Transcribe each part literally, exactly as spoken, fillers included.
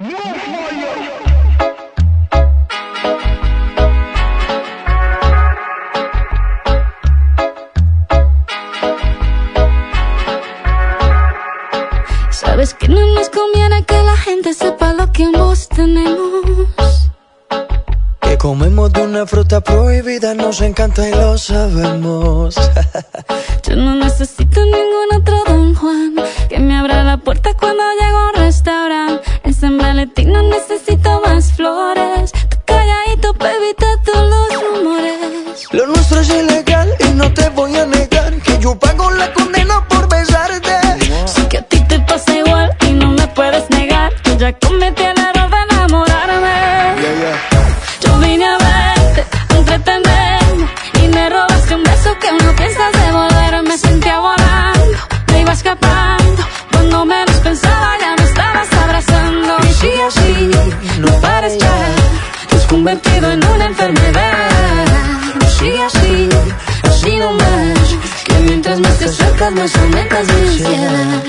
Sabes que no nos conviene que la gente sepa lo que ambos tenemos. Que comemos de una fruta prohibida, nos encanta y lo sabemos. Yo no necesito ningún otro Don Juan que me abra la puerta cuando llego a un restaurante. En San Valentín no necesito más flores. Tú calladito, baby, te todos los rumores. Lo nuestro es ilegal y no te voy a negar que yo pago la condena por besarte. Sé que a ti te pasa igual y no me puedes negar que ya cometí el error de enamorarme. Yeah, yeah. Yo vine a verte, a entretenerme y me robaste un beso que no piensas devolver. Me sentía volando, me iba escapando. Cuando menos pensaba ya me estabas abrazando. Y así, así, no pares ya, te has convertido en una enfermedad. Así, así, así no más, que mientras más te acercas más aumentas mi ansiedad.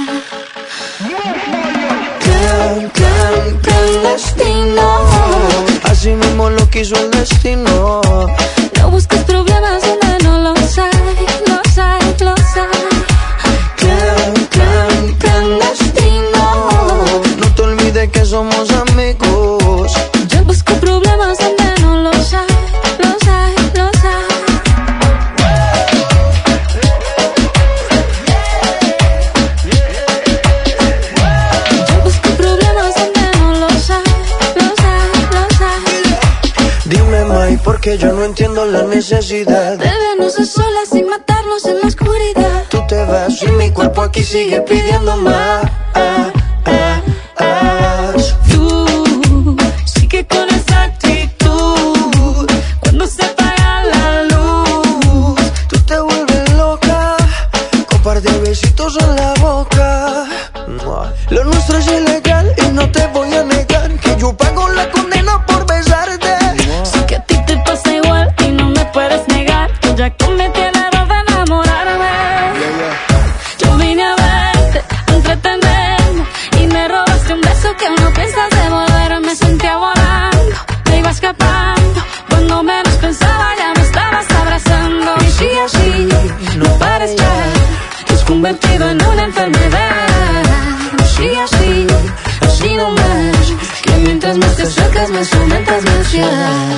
Clan, clan, clandestino, así mismo lo quiso el destino. No busques problemas donde no los hay, los hay, los hay. Clan, clan, clandestino, no te olvides que somos amigos. Yo busco problemas donde no los hay, los hay, los hay. Yo busco problemas donde no los hay, los hay, los hay. Dime, May, porque yo no entiendo la necesidad De vernos a solas sin matarnos en la oscuridad. Tú te vas y mi cuerpo aquí sigue pidiendo más. Tú sigue con esa actitud cuando se apaga la luz. Tú te vuelves loca con par de besitos en la boca. Lo nuestro es ilegal y no te voy a negar que yo pago la condena por besarte. Sé que a ti te pasa igual y no me puedes negar que ya cometí el error de enamorarme. Yo vine a verte, a entretenerme y me robaste un beso que no piensas devolver. Me sentía volando, me iba escapando. Cuando menos pensaba ya me estabas abrazando. Y así, así, no pares ya, te has convertido en una enfermedad. Así, así, así no más, que mientras más te acercas más aumentas mi ansiedad.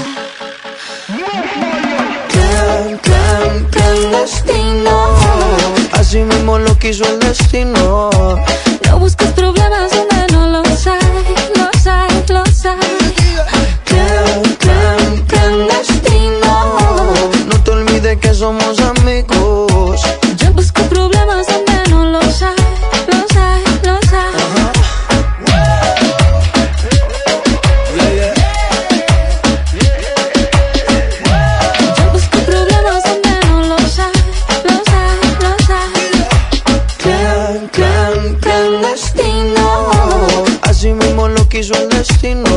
Clan, clan, clandestino, así mismo lo quiso el destino. No busques problemas donde no los hay, los hay, los hay. Clan, clan, clandestino, no te olvides que somos amigos. Yo busco problemas donde no los hay, los hay, los hay. Yo busco problemas donde no los hay, los hay, los hay. Clan, clan, clandestino, así mismo lo quiso el destino.